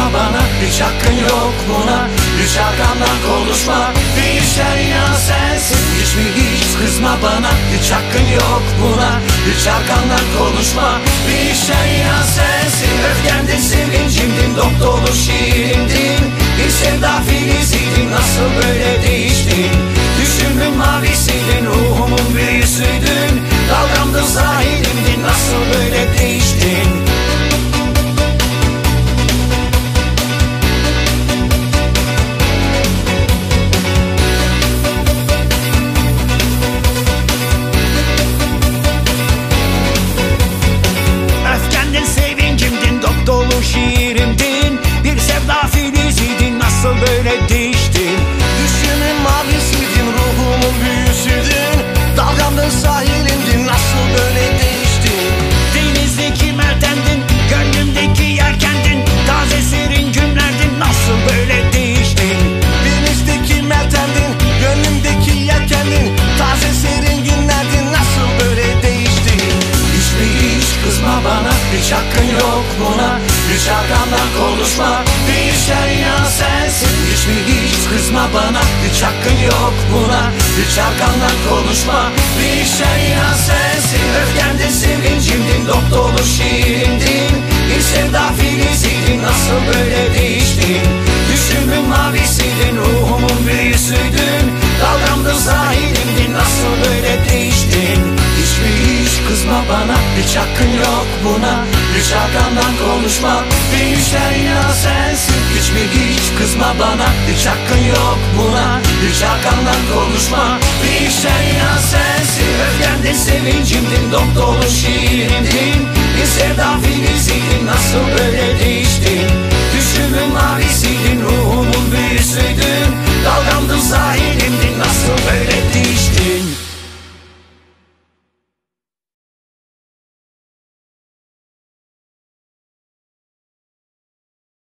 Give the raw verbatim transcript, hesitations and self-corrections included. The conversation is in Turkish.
bana, hiç hakkın yok buna. Hiç arkamdan konuşma, bir işler inan sensin. Hiç mi hiç kızma bana, hiç hakkın yok buna. Hiç arkamdan konuşma, bir işler inan sensin. Öfkendin, sevincimdin, dop dolu şiirimdin. Bir sevda filiziydin, nasıl böyle değiştin? Düşümün mavisiydin, ruhumun büyüsüydün. Dalgamdın, sahilimdin, nasıl böyle değiştin? Öfkendin, sevincimdin, dop dolu şiirimdin. Bir sevda filiziydin, nasıl böyle değiştin? Düşümün mavisiydin, ruhumun büyüsüydün. Dalgamdın, sahilimdin, nasıl böyle değiştin? Denizdeki meltemdin, gönlümdeki yelkendin. Taze serin günlerdin, nasıl böyle değiştin? Denizdeki meltemdin, gönlümdeki yelkendin. Taze serin günlerdin, nasıl böyle değiştin? Hiç mi hiç kızma bana, hiç hakkın yok buna. Hiç arkamdan konuşma, bir işler inan sensin. Hiç mi hiç kızma bana, hiç hakkın yok buna. Hiç arkamdan konuşma, bir işler inan sensin. Öfkendin, sevincimdin, dop dolu şiirimdin. Bir sevda filiziydin, nasıl böyle değiştin? Düşümün mavisiydin, ruhumun büyüsüydün. Dalgamdın, sahilimdin, nasıl böyle değiştin? Hiç mi hiç kızma bana, hiç hakkın yok buna. Hiç arkamdan konuşma, bir işler inan sensin. Hiç mi hiç kızma bana, hiç hakkın yok buna. Hiç arkamdan konuşma, bir işler inan sensin. Öfkendin, sevincimdin, dop dolu şiirimdin. Bir sevda filiziydin, nasıl böyle değiştin?